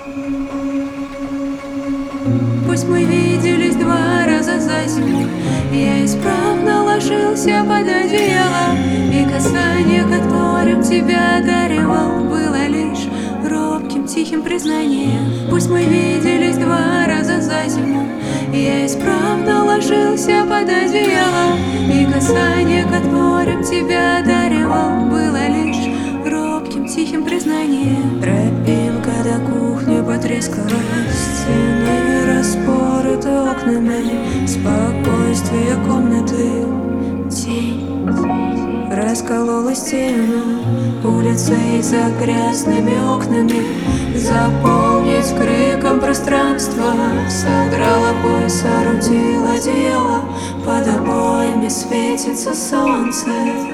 Пусть мы виделись 2 раза за зиму, я исправно ложился под одеяло, и касание, которым тебя одаривал, было лишь робким, тихим признанием. Пусть мы виделись 2 раза за зиму, я исправно ложился под одеяло, и касание, которым тебя одаривал, было лишь робким, тихим признанием. Тропинка до кухни потрескалась, стены распороты окнами, спокойствие комнаты, тень расколола стену улицей за грязными окнами. Заполнить криком пространство, содрала пояс, соорудила одеяло, под обоями светится солнце.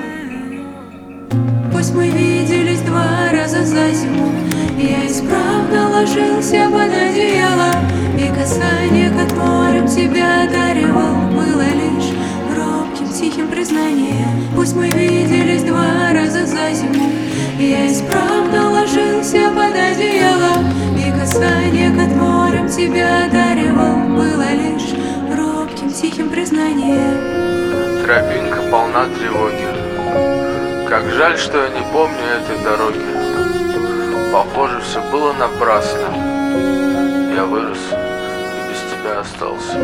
Пусть мы виделись 2 раза за зиму, я исправно ложился под одеяло, и касание, которым тебя одаривал, было лишь робким, тихим признанием. Пусть мы виделись 2 раза за зиму, я исправно ложился под одеяло, и касание, которым тебя одаривал, было лишь робким, тихим признанием. Тропинка полна тревоги. Как жаль, что я не помню этой дороги. Похоже, все было напрасно. Я вырос и без тебя остался.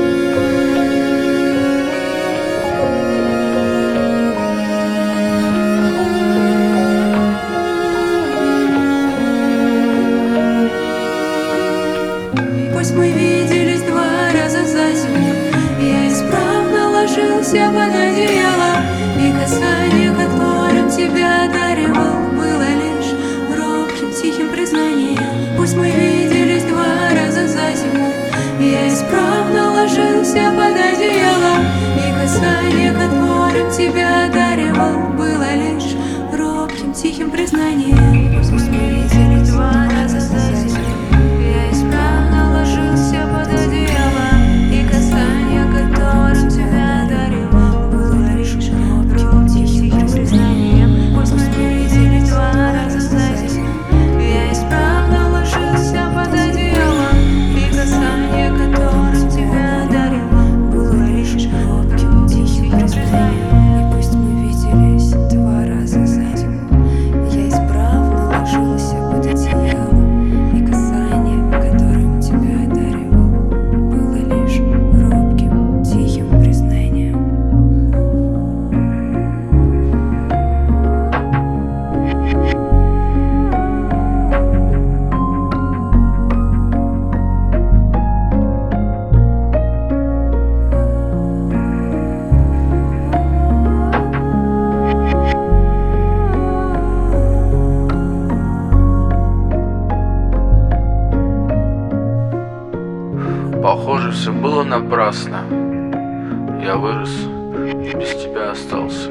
Пусть мы виделись 2 раза за зиму, я исправно ложился под одеяло, и касание, которым тебя одаривал, было лишь робким, тихим признанием. Пусть мы виделись 2 раза за зиму, я исправно ложился под одеяло, и касание, которым тебя одаривал, было лишь робким, тихим признанием. Пусть мы виделись 2 раза за зиму, я исправно ложился под одеяло, и касание, которым тебя одаривал, было лишь робким, тихим признанием. Пусть мы виделись 2 раза за зиму, я исправно ложился под одеяло, и касание, которым тебя одаривал, было лишь робким, тихим признанием. И пусть мы виделись 2 раза за зиму, я исправно ложился под одеяло, и касание, которым тебя одаривал, было лишь робким, тихим признанием. Похоже, все было напрасно. Я вырос и без тебя остался.